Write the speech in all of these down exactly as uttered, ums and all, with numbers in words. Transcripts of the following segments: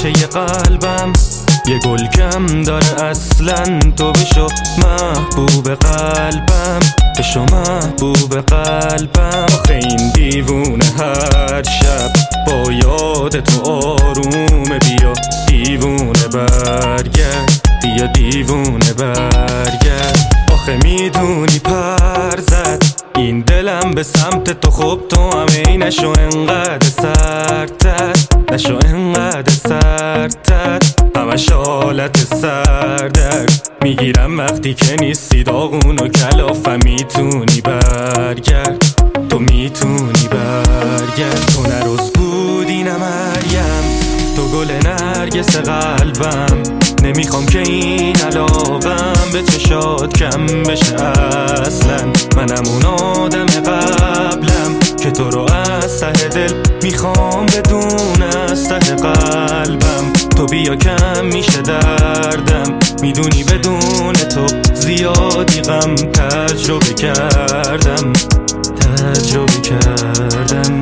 بچه ی قلبم یه گل کم داره اصلا. تو بشو محبوب قلبم، بشو محبوب قلبم. آخه این دیوونه هر شب با یاد تو آرومه. بیا دیوونه برگرد، بیا دیوونه برگرد. آخه میدونی پر زد این دلم به سمت تو، خب تو هم ای نشو انقدر سرتر، نشو انقدر سرتر. همش حالت سردرد میگیرم وقتی که نیستی، داغون و کلافم. میتونی برگرد، تو میتونی برگرد. تو نروز بودی نه مریم، تو گل نرگس قلبم. نمیخوام که این علاقم به چشات کم بشه اصلا. منم اون آدم قبلم که تو رو از ته دل میخوام بدون از ته قلبم. تو بیا کم میشه دردم، میدونی بدون تو زیادی غم تجربه کردم، تجربه کردم.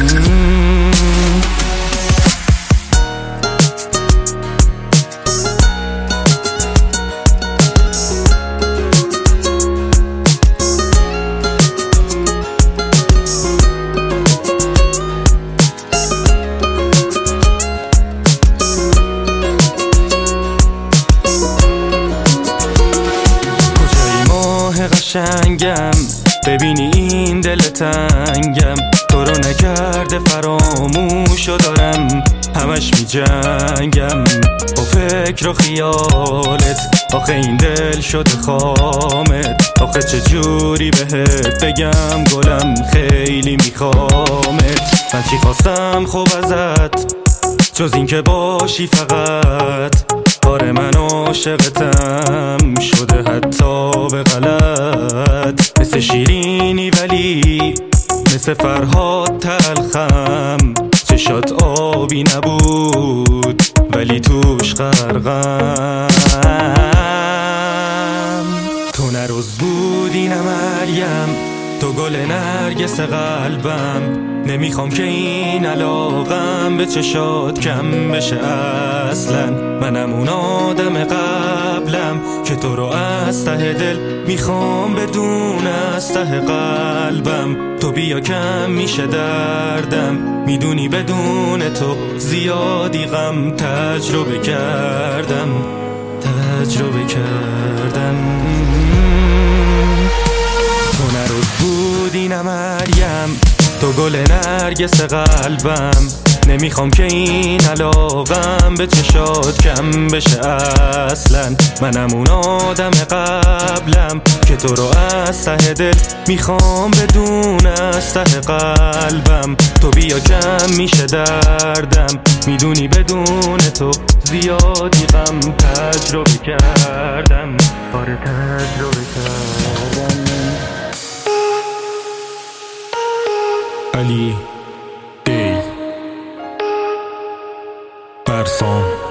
قشنگم ببینی این دل تنگم، تو رو نکرده فراموش و دارم همش می جنگم با فکر و خیالت. آخه این دل شده خامت، آخه چجوری بهت بگم گلم خیلی میخوامت. من چی خواستم خوب ازت جز این که باشی فقط. آره من عاشقتم شده حتی به غلط. مثل شیرینی ولی مثل فرهاد تلخم. چشات آبی نبود ولی توش غرقم. تو نروز بودی نه مریم، تو گل نرگس قلبم. نمیخوام که این علاقم به چشات کم بشه اصلا. منم اون آدم قبلم که تو رو از ته دل میخوام بدون از ته قلبم. تو بیا کم میشه دردم، میدونی بدون تو زیادی غم تجربه کردم، تجربه کردم. تو نروز بودی نه مریم، تو گل نرگس قلبم. نمیخوام که این علاقم به چشات کم بشه اصلا. منم اون آدم قبلم که تو رو از ته دل میخوام بدون از ته قلبم. تو بیا کم میشه دردم، میدونی بدون تو زیادی غم تجربه کردم، آره تجربه کردم. علی دی برسان